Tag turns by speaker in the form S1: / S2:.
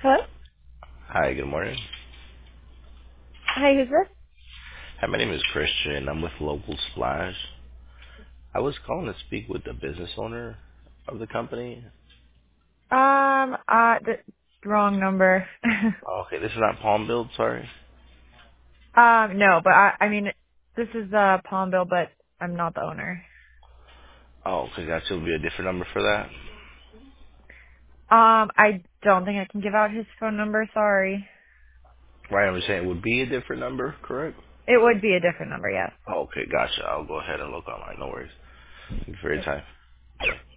S1: Hello?
S2: Hi, good morning.
S1: Hi, who's this?
S2: Hi, my name is Christian. I'm with Local Splash. I was calling to speak with the business owner of the company.
S1: The wrong number.
S2: Oh, okay, this is not Palm Build, sorry.
S1: No, but I mean, this is, Palm Bill, but I'm not the owner.
S2: Oh, okay, gotcha. It'll be a different number for that.
S1: I don't think I can give out his phone number, sorry.
S2: Right, I'm just saying it would be a different number, correct?
S1: It would be a different number, yes.
S2: Oh, okay, gotcha. I'll go ahead and look online. No worries. Thank you for your time.